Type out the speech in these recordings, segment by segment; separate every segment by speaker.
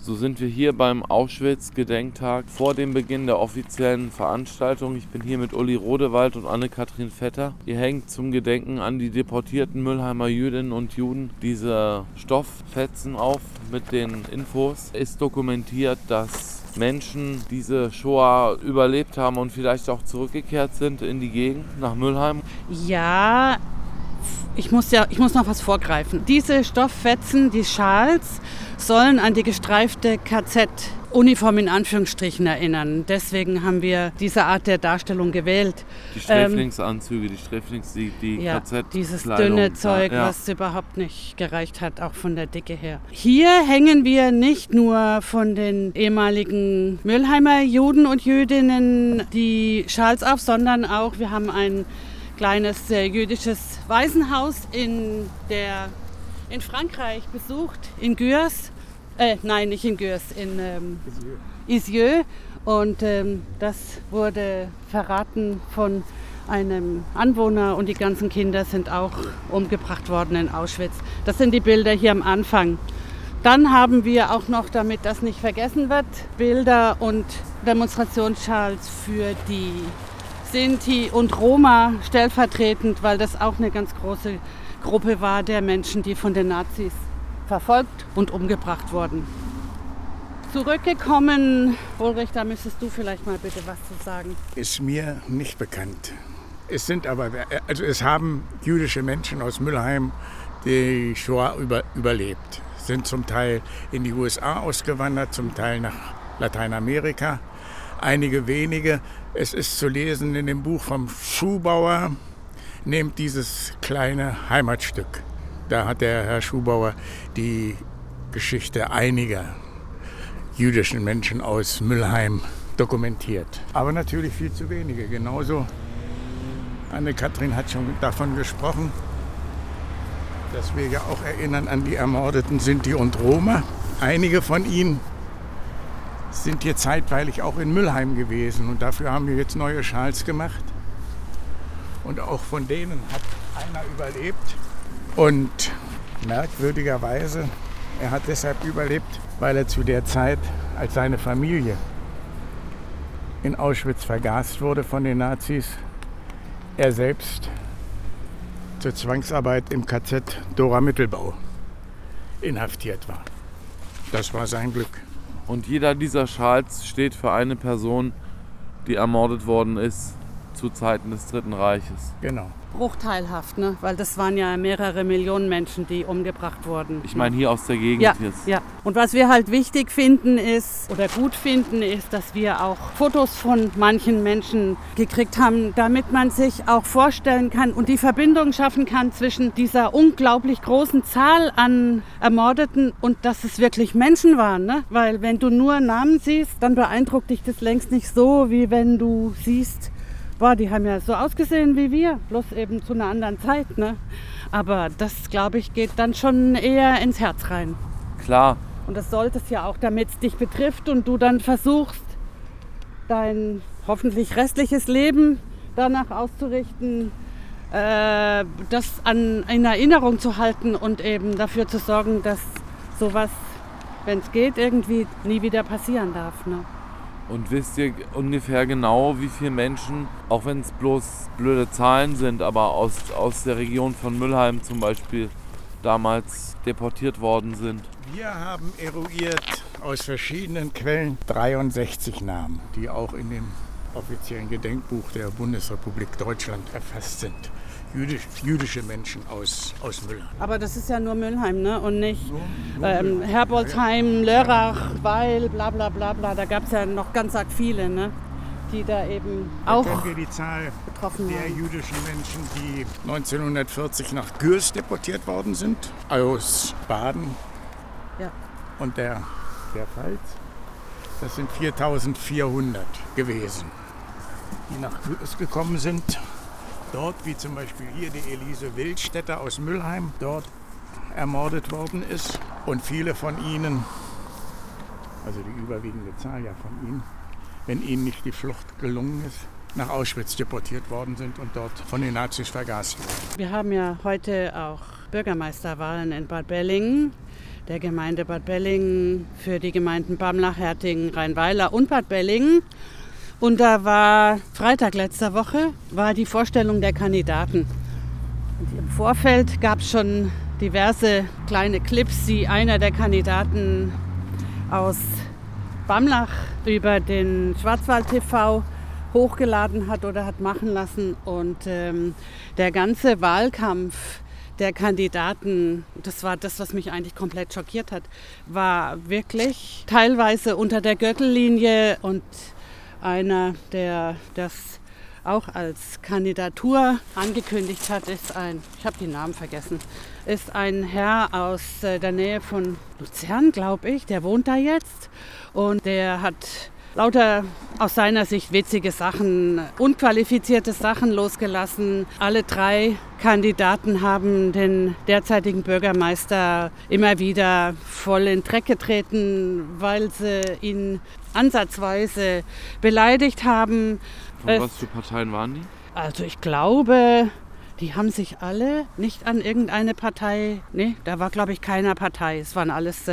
Speaker 1: So sind wir hier beim Auschwitz-Gedenktag vor dem Beginn der offiziellen Veranstaltung. Ich bin hier mit Uli Rodewald und Anne-Kathrin Vetter. Hier hängt zum Gedenken an die deportierten Mülheimer Jüdinnen und Juden diese Stofffetzen auf mit den Infos. Es ist dokumentiert, dass Menschen diese Shoah überlebt haben und vielleicht auch zurückgekehrt sind in die Gegend nach Mülheim.
Speaker 2: Ja, ich muss noch was vorgreifen. Diese Stofffetzen, die Schals, sollen an die gestreifte KZ-Uniform in Anführungsstrichen erinnern. Deswegen haben wir diese Art der Darstellung gewählt.
Speaker 1: Die Sträflingsanzüge, die
Speaker 2: ja,
Speaker 1: KZ-Kleidung.
Speaker 2: Dieses dünne Zeug, was überhaupt nicht gereicht hat, auch von der Dicke her. Hier hängen wir nicht nur von den ehemaligen Mülheimer Juden und Jüdinnen die Schals auf, sondern auch, wir haben ein kleines jüdisches Waisenhaus in Frankreich besucht, in Gurs. Nein, nicht in Gurs, in Isieux. Und das wurde verraten von einem Anwohner und die ganzen Kinder sind auch umgebracht worden in Auschwitz. Das sind die Bilder hier am Anfang. Dann haben wir auch noch, damit das nicht vergessen wird, Bilder und Demonstrationsschals für die Sinti und Roma stellvertretend, weil das auch eine ganz große Gruppe war der Menschen, die von den Nazis verfolgt und umgebracht wurden. Zurückgekommen, Ulrich, da müsstest du vielleicht mal bitte was zu sagen.
Speaker 3: Ist mir nicht bekannt. Es haben jüdische Menschen aus Mülheim die Shoah überlebt. Sind zum Teil in die USA ausgewandert, zum Teil nach Lateinamerika. Einige wenige. Es ist zu lesen in dem Buch vom Schubauer, nehmt dieses kleine Heimatstück. Da hat der Herr Schubauer die Geschichte einiger jüdischen Menschen aus Mülheim dokumentiert. Aber natürlich viel zu wenige. Genauso, Anne-Kathrin hat schon davon gesprochen, dass wir ja auch erinnern an die ermordeten Sinti und Roma. Einige von ihnen sind hier zeitweilig auch in Mülheim gewesen und dafür haben wir jetzt neue Schals gemacht. Und auch von denen hat einer überlebt. Und merkwürdigerweise, er hat deshalb überlebt, weil er zu der Zeit, als seine Familie in Auschwitz vergast wurde von den Nazis, er selbst zur Zwangsarbeit im KZ Dora-Mittelbau inhaftiert war. Das war sein Glück.
Speaker 1: Und jeder dieser Schals steht für eine Person, die ermordet worden ist zu Zeiten des Dritten Reiches.
Speaker 3: Genau.
Speaker 2: Bruchteilhaft, ne? Weil das waren ja mehrere Millionen Menschen, die umgebracht wurden.
Speaker 1: Ich meine hier aus der Gegend jetzt.
Speaker 2: Ja. Und was wir halt wichtig finden ist, oder gut finden, ist, dass wir auch Fotos von manchen Menschen gekriegt haben, damit man sich auch vorstellen kann und die Verbindung schaffen kann zwischen dieser unglaublich großen Zahl an Ermordeten und dass es wirklich Menschen waren. Ne? Weil wenn du nur Namen siehst, dann beeindruckt dich das längst nicht so, wie wenn du siehst, boah, die haben ja so ausgesehen wie wir, bloß eben zu einer anderen Zeit. Ne? Aber das, glaube ich, geht dann schon eher ins Herz rein.
Speaker 1: Klar.
Speaker 2: Und das sollte es ja auch, damit es dich betrifft und du dann versuchst, dein hoffentlich restliches Leben danach auszurichten, das in Erinnerung zu halten und eben dafür zu sorgen, dass sowas, wenn es geht, irgendwie nie wieder passieren darf. Ne?
Speaker 1: Und wisst ihr ungefähr genau, wie viele Menschen, auch wenn es bloß blöde Zahlen sind, aber aus der Region von Mülheim zum Beispiel damals deportiert worden sind?
Speaker 3: Wir haben eruiert aus verschiedenen Quellen 63 Namen, die auch in dem offiziellen Gedenkbuch der Bundesrepublik Deutschland erfasst sind. Jüdische Menschen aus Mülheim.
Speaker 2: Aber das ist ja nur Mülheim, ne? Und nicht Herbolzheim, Lörrach, Weil, bla bla bla bla. Da gab es ja noch ganz arg viele, ne? Die da eben auch
Speaker 3: kennen wir die Zahl
Speaker 2: betroffen
Speaker 3: der
Speaker 2: waren.
Speaker 3: jüdischen Menschen, die 1940 nach Gurs deportiert worden sind, aus Baden und der Pfalz. Das sind 4.400 gewesen, die nach Gurs gekommen sind. Dort, wie zum Beispiel hier die Elise Wildstätter aus Mülheim, dort ermordet worden ist. Und viele von ihnen, also die überwiegende Zahl ja von ihnen, wenn ihnen nicht die Flucht gelungen ist, nach Auschwitz deportiert worden sind und dort von den Nazis vergast wurden.
Speaker 2: Wir haben ja heute auch Bürgermeisterwahlen in Bad Belling, der Gemeinde Bad Belling, für die Gemeinden Bamlach, Hertingen, Rheinweiler und Bad Belling. Und da war Freitag letzter Woche war die Vorstellung der Kandidaten. Und im Vorfeld gab es schon diverse kleine Clips, die einer der Kandidaten aus Bamlach über den Schwarzwald TV hochgeladen hat oder hat machen lassen. Und der ganze Wahlkampf der Kandidaten, das war das, was mich eigentlich komplett schockiert hat, war wirklich teilweise unter der Gürtellinie. Und einer, der das auch als Kandidatur angekündigt hat, ist ich habe den Namen vergessen, ist ein Herr aus der Nähe von Luzern, glaube ich, der wohnt da jetzt und der hat lauter aus seiner Sicht witzige Sachen, unqualifizierte Sachen losgelassen. Alle 3 Kandidaten haben den derzeitigen Bürgermeister immer wieder voll in den Dreck getreten, weil sie ihn ansatzweise beleidigt haben.
Speaker 1: Von was für Parteien waren die?
Speaker 2: Also ich glaube, die haben sich alle nicht an irgendeine Partei, da war glaube ich keiner Partei. Es waren alles,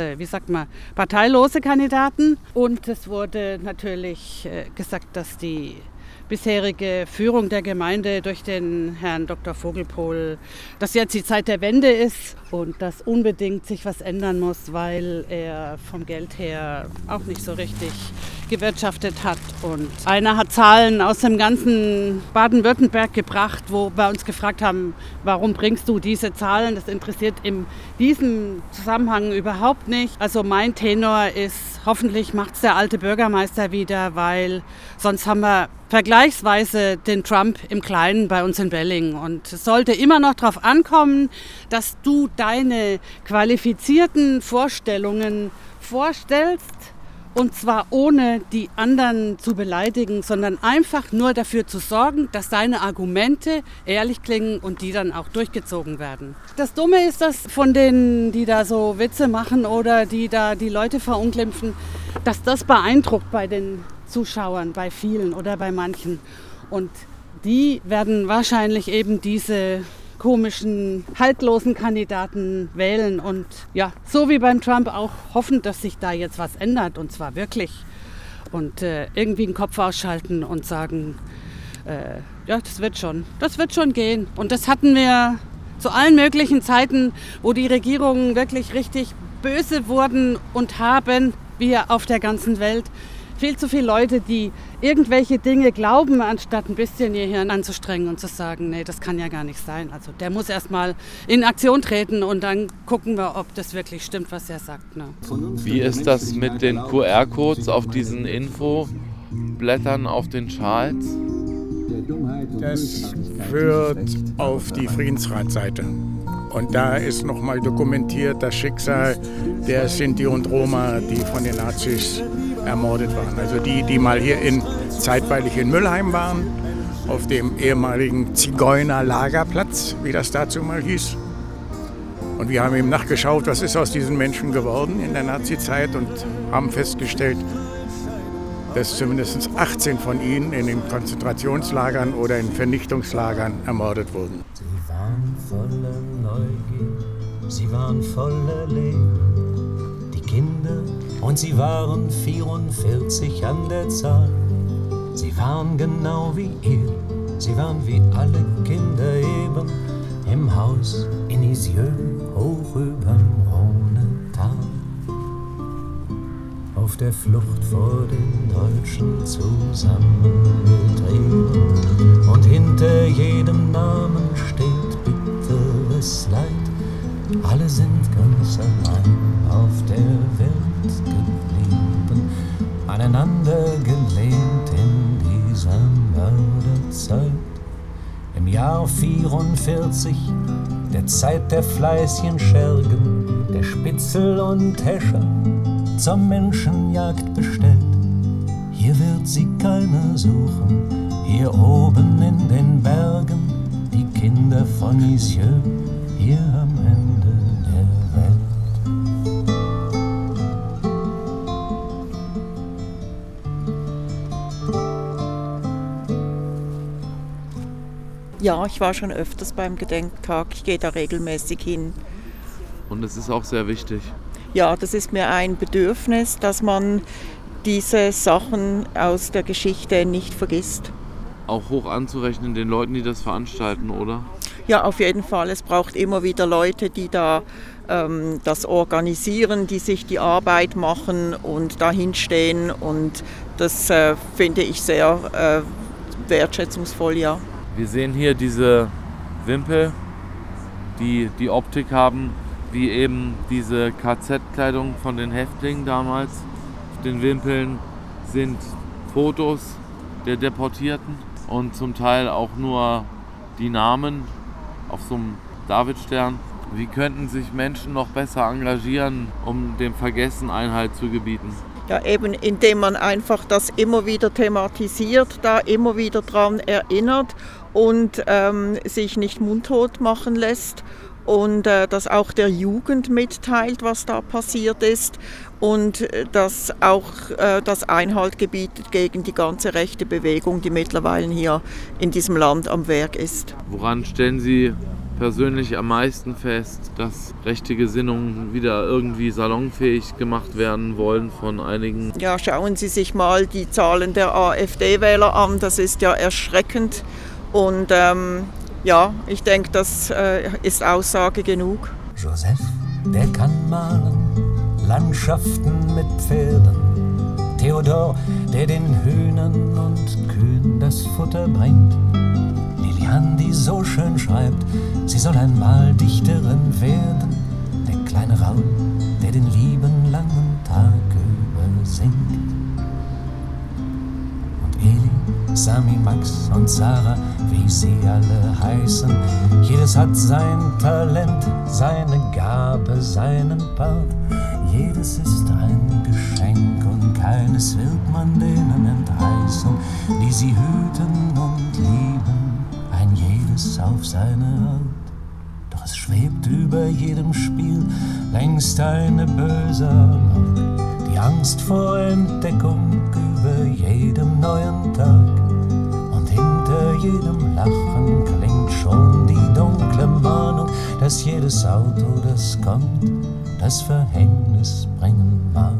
Speaker 2: parteilose Kandidaten. Und es wurde natürlich gesagt, dass die bisherige Führung der Gemeinde durch den Herrn Dr. Vogelpohl, dass jetzt die Zeit der Wende ist und dass unbedingt sich was ändern muss, weil er vom Geld her auch nicht so richtig gewirtschaftet hat. Und einer hat Zahlen aus dem ganzen Baden-Württemberg gebracht, wo wir uns gefragt haben, warum bringst du diese Zahlen? Das interessiert in diesem Zusammenhang überhaupt nicht. Also mein Tenor ist, hoffentlich macht es der alte Bürgermeister wieder, weil sonst haben wir vergleichsweise den Trump im Kleinen bei uns in Belling. Und es sollte immer noch darauf ankommen, dass du deine qualifizierten Vorstellungen vorstellst, und zwar ohne die anderen zu beleidigen, sondern einfach nur dafür zu sorgen, dass deine Argumente ehrlich klingen und die dann auch durchgezogen werden. Das Dumme ist, dass von denen, die da so Witze machen oder die da die Leute verunglimpfen, dass das beeindruckt bei den Zuschauern, bei vielen oder bei manchen. Und die werden wahrscheinlich eben diese komischen, haltlosen Kandidaten wählen und ja, so wie beim Trump auch hoffen, dass sich da jetzt was ändert und zwar wirklich. Und irgendwie den Kopf ausschalten und sagen, das wird schon gehen. Und das hatten wir zu allen möglichen Zeiten, wo die Regierungen wirklich richtig böse wurden und haben wir auf der ganzen Welt. Viel zu viele Leute, die irgendwelche Dinge glauben, anstatt ein bisschen ihr Hirn anzustrengen und zu sagen, nee, das kann ja gar nicht sein. Also der muss erstmal in Aktion treten und dann gucken wir, ob das wirklich stimmt, was er sagt. Ne?
Speaker 1: Wie ist das mit den QR-Codes auf diesen Infoblättern auf den Schals?
Speaker 3: Das führt auf die Friedensratseite. Und da ist nochmal dokumentiert das Schicksal der Sinti und Roma, die von den Nazis ermordet waren. Also die mal hier zeitweilig in Mülheim waren, auf dem ehemaligen Zigeunerlagerplatz, wie das dazu mal hieß. Und wir haben eben nachgeschaut, was ist aus diesen Menschen geworden in der Nazizeit und haben festgestellt, dass zumindest 18 von ihnen in den Konzentrationslagern oder in Vernichtungslagern ermordet wurden.
Speaker 4: Sie waren voller Neugier, sie waren voller Leben, die Kinder, und sie waren 44 an der Zahl. Sie waren genau wie ihr, sie waren wie alle Kinder eben im Haus in Isieux hoch überm Rhonetal. Auf der Flucht vor den Deutschen zusammengetrieben. Und hinter jedem Namen steht bitteres Leid. Alle sind ganz allein auf der Welt geblieben, aneinander gelehnt in dieser Mörderzeit. Im Jahr 44, der Zeit der fleißigen Schergen, der Spitzel und Häscher, zur Menschenjagd bestellt. Hier wird sie keiner suchen, hier oben in den Bergen, die Kinder von Isieux, hier am Ende der Welt.
Speaker 5: Ja, ich war schon öfters beim Gedenktag. Ich gehe da regelmäßig hin.
Speaker 1: Und es ist auch sehr wichtig.
Speaker 5: Ja, das ist mir ein Bedürfnis, dass man diese Sachen aus der Geschichte nicht vergisst.
Speaker 1: Auch hoch anzurechnen den Leuten, die das veranstalten, oder?
Speaker 5: Ja, auf jeden Fall. Es braucht immer wieder Leute, die da das organisieren, die sich die Arbeit machen und dahin stehen. Und das finde ich sehr wertschätzungsvoll, ja.
Speaker 1: Wir sehen hier diese Wimpel, die die Optik haben, wie eben diese KZ-Kleidung von den Häftlingen damals. Auf den Wimpeln sind Fotos der Deportierten und zum Teil auch nur die Namen auf so einem Davidstern. Wie könnten sich Menschen noch besser engagieren, um dem Vergessen Einhalt zu gebieten?
Speaker 5: Ja, eben indem man einfach das immer wieder thematisiert, da immer wieder dran erinnert und sich nicht mundtot machen lässt und das auch der Jugend mitteilt, was da passiert ist und das auch das Einhalt gebietet gegen die ganze rechte Bewegung, die mittlerweile hier in diesem Land am Werk ist.
Speaker 1: Woran stellen Sie persönlich am meisten fest, dass rechte Gesinnungen wieder irgendwie salonfähig gemacht werden wollen von einigen?
Speaker 5: Ja, schauen Sie sich mal die Zahlen der AfD-Wähler an, das ist ja erschreckend und ja, ich denke, das ist Aussage genug.
Speaker 4: Joseph, der kann malen, Landschaften mit Pferden. Theodor, der den Hühnern und Kühen das Futter bringt. Lilian, die so schön schreibt, sie soll einmal Dichterin werden. Der kleine Raum, der den lieben langen Tag über singt. Und Eli, Sami, Max und Sarah, wie sie alle heißen, jedes hat sein Talent, seine Gabe, seinen Part. Jedes ist ein Geschenk und keines wird man denen entreißen, die sie hüten und lieben, ein jedes auf seine Art. Doch es schwebt über jedem Spiel längst eine böse Ahnung, die Angst vor Entdeckung über jedem neuen Tag. Und hinter jedem Lachen klingt schon die dunkle Mahnung, dass jedes Auto, das kommt, das Verhängnis bringen mag.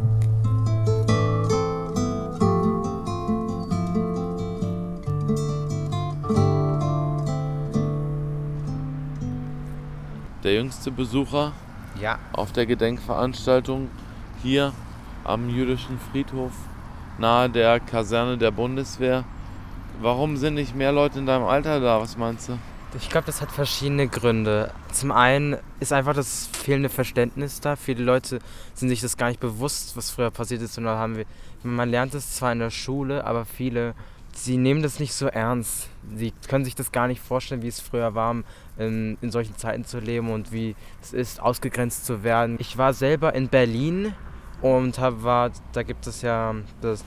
Speaker 1: Der jüngste Besucher
Speaker 6: Ja.
Speaker 1: auf der Gedenkveranstaltung hier am jüdischen Friedhof nahe der Kaserne der Bundeswehr. Warum sind nicht mehr Leute in deinem Alter da? Was meinst du?
Speaker 6: Ich glaube, das hat verschiedene Gründe. Zum einen ist einfach das fehlende Verständnis da. Viele Leute sind sich das gar nicht bewusst, was früher passiert ist. Und da man lernt es zwar in der Schule, aber viele, sie nehmen das nicht so ernst. Sie können sich das gar nicht vorstellen, wie es früher war, in solchen Zeiten zu leben und wie es ist, ausgegrenzt zu werden. Ich war selber in Berlin und da gibt es ja das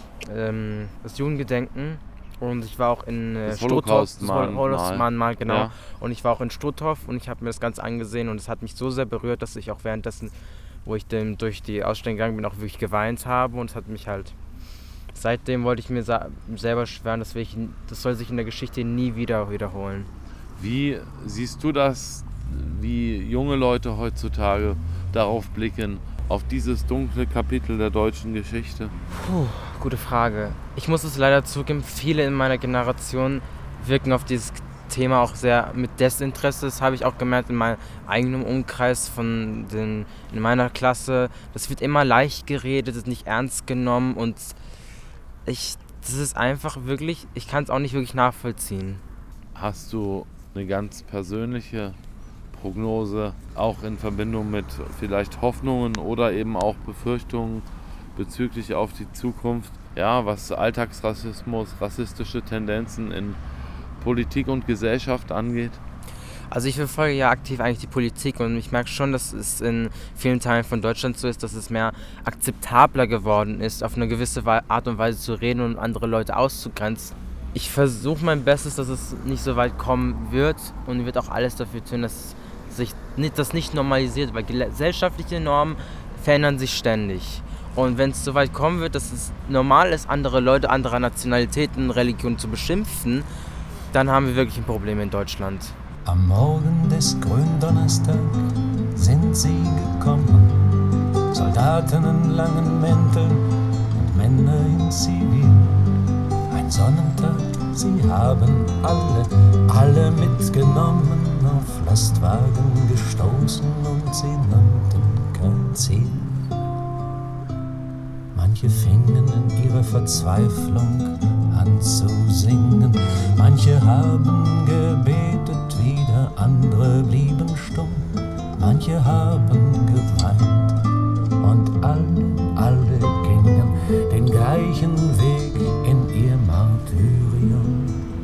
Speaker 6: Judengedenken. Und ich war auch in Holocaust-Mahnmal, genau. Ja. Und ich war auch in Stutthof und ich habe mir das Ganze angesehen und es hat mich so sehr berührt, dass ich auch währenddessen, wo ich durch die Ausstellung gegangen bin, auch wirklich geweint habe. Und es hat mich halt, seitdem wollte ich mir selber schwören, das soll sich in der Geschichte nie wieder wiederholen.
Speaker 1: Wie siehst du das, wie junge Leute heutzutage darauf blicken, auf dieses dunkle Kapitel der deutschen Geschichte?
Speaker 6: Gute Frage. Ich muss es leider zugeben, viele in meiner Generation wirken auf dieses Thema auch sehr mit Desinteresse. Das habe ich auch gemerkt in meinem eigenen Umkreis in meiner Klasse. Das wird immer leicht geredet, ist nicht ernst genommen und das ist einfach wirklich, ich kann es auch nicht wirklich nachvollziehen.
Speaker 1: Hast du eine ganz persönliche Prognose, auch in Verbindung mit vielleicht Hoffnungen oder eben auch Befürchtungen bezüglich auf die Zukunft, ja, was Alltagsrassismus, rassistische Tendenzen in Politik und Gesellschaft angeht?
Speaker 6: Also ich verfolge ja aktiv eigentlich die Politik und ich merke schon, dass es in vielen Teilen von Deutschland so ist, dass es mehr akzeptabler geworden ist, auf eine gewisse Art und Weise zu reden und andere Leute auszugrenzen. Ich versuche mein Bestes, dass es nicht so weit kommen wird und wird auch alles dafür tun, dass sich das nicht normalisiert, weil gesellschaftliche Normen verändern sich ständig. Und wenn es so weit kommen wird, dass es normal ist, andere Leute anderer Nationalitäten, Religionen zu beschimpfen, dann haben wir wirklich ein Problem in Deutschland.
Speaker 4: Am Morgen des Gründonnerstag sind sie gekommen, Soldaten in langen Mänteln und Männer in Zivil. Ein Sonnentag, sie haben alle mitgenommen, auf Lastwagen gestoßen und sie nannten kein Ziel. Manche fingen in ihrer Verzweiflung an zu singen, manche haben gebetet, wieder andere blieben stumm, manche haben geweint und alle gingen den gleichen Weg in ihr Martyrium.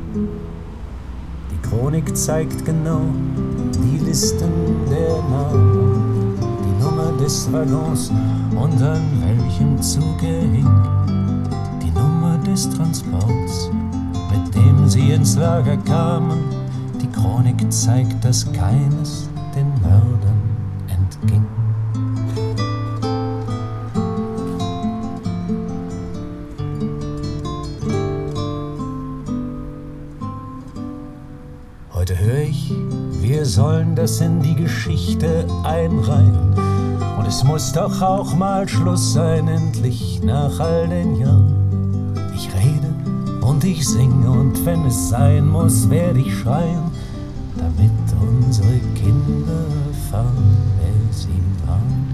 Speaker 4: Die Chronik zeigt genau die Listen der Namen, die Nummer des Waggons und an welchem Zug er hing, die Nummer des Transports, mit dem sie ins Lager kamen. Die Chronik zeigt, dass keines den Mördern entging. Heute höre ich, wir sollen das in die Geschichte einreihen. Und es muss doch auch mal Schluss sein, endlich nach all den Jahren. Ich rede und ich singe und wenn es sein muss, werde ich schreien, damit unsere Kinder erfahren, wer sie waren.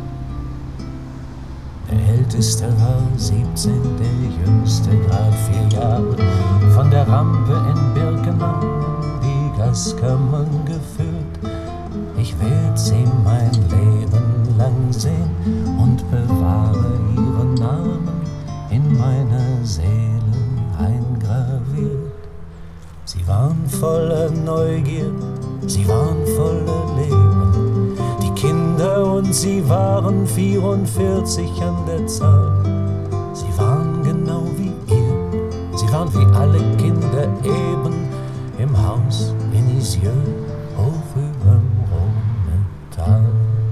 Speaker 4: Der Älteste war 17, der Jüngste grad 4 Jahre, von der Rampe in Birkenau in die Gaskammern geführt. Ich werd sie mein Leben lang sehen und bewahre ihren Namen in meiner Seele eingraviert. Sie waren voller Neugier, sie waren voller Leben, die Kinder, und sie waren 44 an der Zahl. Sie waren genau wie ihr, sie waren wie alle Kinder eben im Haus in Isieux hoch überm Rhonetal.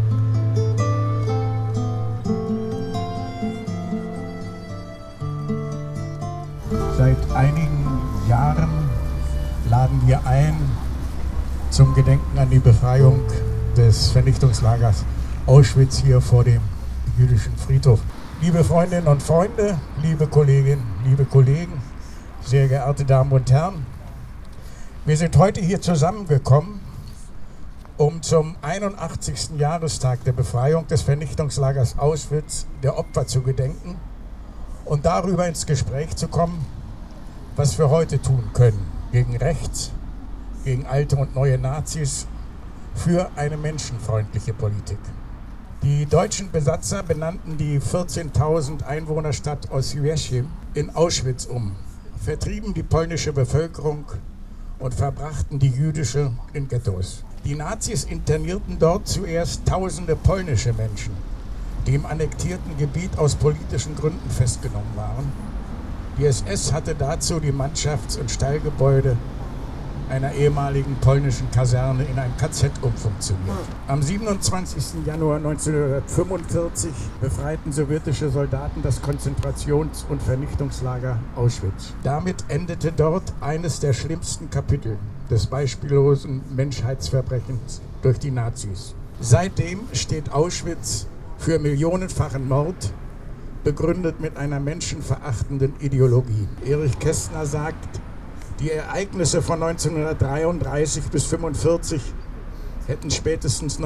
Speaker 3: Seit einigen Jahren laden wir ein zum Gedenken an die Befreiung des Vernichtungslagers Auschwitz hier vor dem jüdischen Friedhof. Liebe Freundinnen und Freunde, liebe Kolleginnen, liebe Kollegen, sehr geehrte Damen und Herren, wir sind heute hier zusammengekommen, um zum 81. Jahrestag der Befreiung des Vernichtungslagers Auschwitz der Opfer zu gedenken und darüber ins Gespräch zu kommen, was wir heute tun können gegen rechts, gegen alte und neue Nazis, für eine menschenfreundliche Politik. Die deutschen Besatzer benannten die 14.000 Einwohnerstadt Oswiecim in Auschwitz um, vertrieben die polnische Bevölkerung und verbrachten die jüdische in Ghettos. Die Nazis internierten dort zuerst tausende polnische Menschen, die im annektierten Gebiet aus politischen Gründen festgenommen waren. Die SS hatte dazu die Mannschafts- und Stallgebäude einer ehemaligen polnischen Kaserne in ein KZ umfunktioniert. Am 27. Januar 1945 befreiten sowjetische Soldaten das Konzentrations- und Vernichtungslager Auschwitz. Damit endete dort eines der schlimmsten Kapitel des beispiellosen Menschheitsverbrechens durch die Nazis. Seitdem steht Auschwitz für millionenfachen Mord, begründet mit einer menschenverachtenden Ideologie. Erich Kästner sagt, die Ereignisse von 1933 bis 1945 hätten spätestens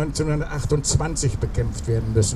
Speaker 3: 1928 bekämpft werden müssen.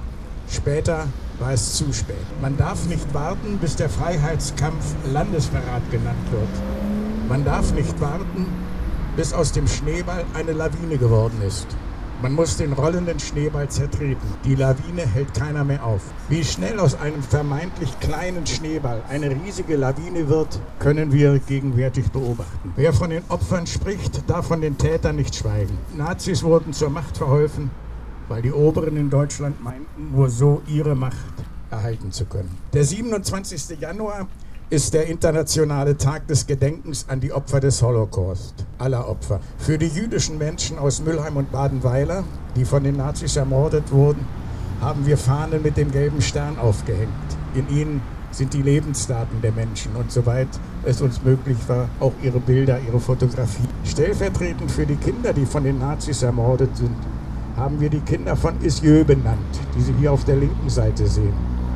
Speaker 3: Später war es zu spät. Man darf nicht warten, bis der Freiheitskampf Landesverrat genannt wird. Man darf nicht warten, bis aus dem Schneeball eine Lawine geworden ist. Man muss den rollenden Schneeball zertreten. Die Lawine hält keiner mehr auf. Wie schnell aus einem vermeintlich kleinen Schneeball eine riesige Lawine wird, können wir gegenwärtig beobachten. Wer von den Opfern spricht, darf von den Tätern nicht schweigen. Nazis wurden zur Macht verholfen, weil die Oberen in Deutschland meinten, nur so ihre Macht erhalten zu können. Der 27. Januar ist der internationale Tag des Gedenkens an die Opfer des Holocaust, aller Opfer. Für die jüdischen Menschen aus Mülheim und Badenweiler, die von den Nazis ermordet wurden, haben wir Fahnen mit dem gelben Stern aufgehängt. In ihnen sind die Lebensdaten der Menschen und soweit es uns möglich war, auch ihre Bilder, ihre Fotografie. Stellvertretend für die Kinder, die von den Nazis ermordet sind, haben wir die Kinder von Isieux benannt, die Sie hier auf der linken Seite sehen.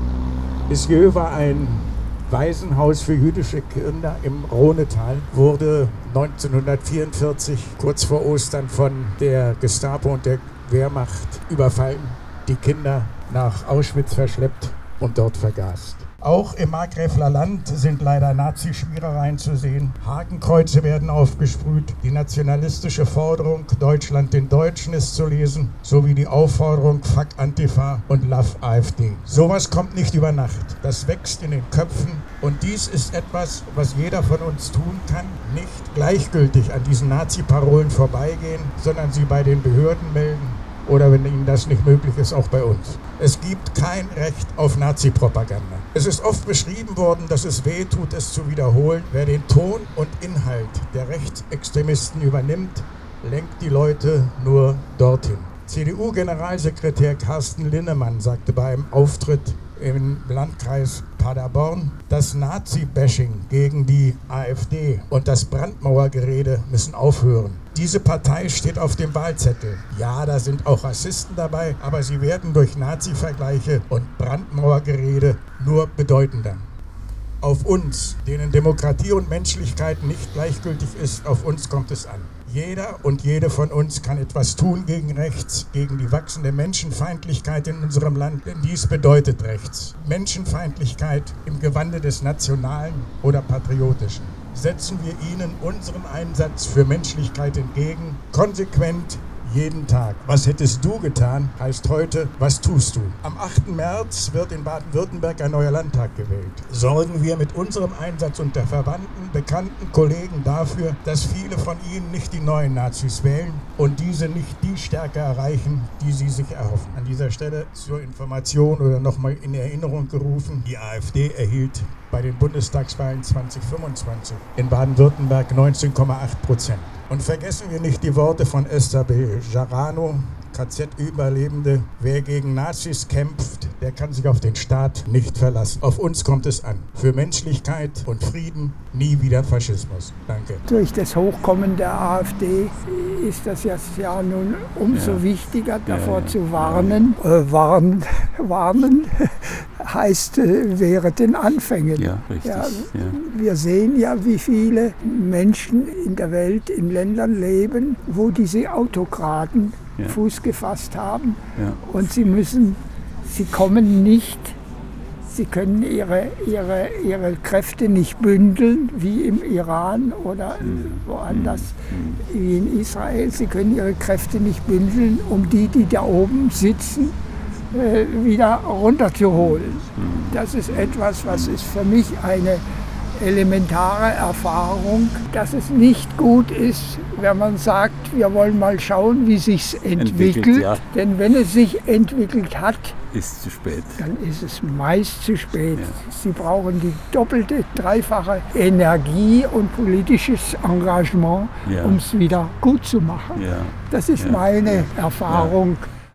Speaker 3: Isieux war ein Waisenhaus für jüdische Kinder im Rhonetal, wurde 1944, kurz vor Ostern, von der Gestapo und der Wehrmacht überfallen, die Kinder nach Auschwitz verschleppt und dort vergast. Auch im Markgräfler Land sind leider Nazi-Schmierereien zu sehen. Hakenkreuze werden aufgesprüht. Die nationalistische Forderung Deutschland den Deutschen ist zu lesen, sowie die Aufforderung Fuck Antifa und Love AfD. Sowas kommt nicht über Nacht. Das wächst in den Köpfen und dies ist etwas, was jeder von uns tun kann. Nicht gleichgültig an diesen Nazi-Parolen vorbeigehen, sondern sie bei den Behörden melden. Oder wenn Ihnen das nicht möglich ist, auch bei uns. Es gibt kein Recht auf Nazi-Propaganda. Es ist oft beschrieben worden, dass es weh tut, es zu wiederholen. Wer den Ton und Inhalt der Rechtsextremisten übernimmt, lenkt die Leute nur dorthin. CDU-Generalsekretär Carsten Linnemann sagte bei einem Auftritt im Landkreis Paderborn, das Nazi-Bashing gegen die AfD und das Brandmauergerede müssen aufhören. Diese Partei steht auf dem Wahlzettel. Ja, da sind auch Rassisten dabei, aber sie werden durch Nazi-Vergleiche und Brandmauergerede nur bedeutender. Auf uns, denen Demokratie und Menschlichkeit nicht gleichgültig ist, auf uns kommt es an. Jeder und jede von uns kann etwas tun gegen rechts, gegen die wachsende Menschenfeindlichkeit in unserem Land, denn dies bedeutet rechts. Menschenfeindlichkeit im Gewande des Nationalen oder Patriotischen. Setzen wir ihnen unseren Einsatz für Menschlichkeit entgegen, konsequent, jeden Tag. Was hättest du getan, heißt heute, was tust du? Am 8. März wird in Baden-Württemberg ein neuer Landtag gewählt. Sorgen wir mit unserem Einsatz unter Verwandten, Bekannten, Kollegen dafür, dass viele von ihnen nicht die neuen Nazis wählen und diese nicht die Stärke erreichen, die sie sich erhoffen. An dieser Stelle zur Information oder nochmal in Erinnerung gerufen, die AfD erhielt bei den Bundestagswahlen 2025 in Baden-Württemberg 19,8%. Und vergessen wir nicht die Worte von Esther Bejarano, KZ-Überlebende. Wer gegen Nazis kämpft, der kann sich auf den Staat nicht verlassen. Auf uns kommt es an. Für Menschlichkeit und Frieden, nie wieder Faschismus. Danke.
Speaker 7: Durch das Hochkommen der AfD ist das jetzt ja nun umso wichtiger, davor zu warnen. Warnen heißt, wäre den Anfängen.
Speaker 8: Ja, richtig.
Speaker 7: Ja, wir sehen ja, wie viele Menschen in der Welt, in Ländern leben, wo diese Autokraten Fuß gefasst haben. Ja. Und sie können ihre Kräfte nicht bündeln, wie im Iran oder woanders, wie in Israel. Sie können ihre Kräfte nicht bündeln, um die da oben sitzen, wieder runterzuholen. Das ist etwas, was ist für mich eine elementare Erfahrung, dass es nicht gut ist, wenn man sagt, wir wollen mal schauen, wie sich's entwickelt. Ja. Denn wenn es sich entwickelt hat,
Speaker 8: ist zu spät.
Speaker 7: Dann ist es meist zu spät. Ja. Sie brauchen die doppelte, dreifache Energie und politisches Engagement, um es wieder gut zu machen. Ja. Das ist meine Erfahrung. Ja.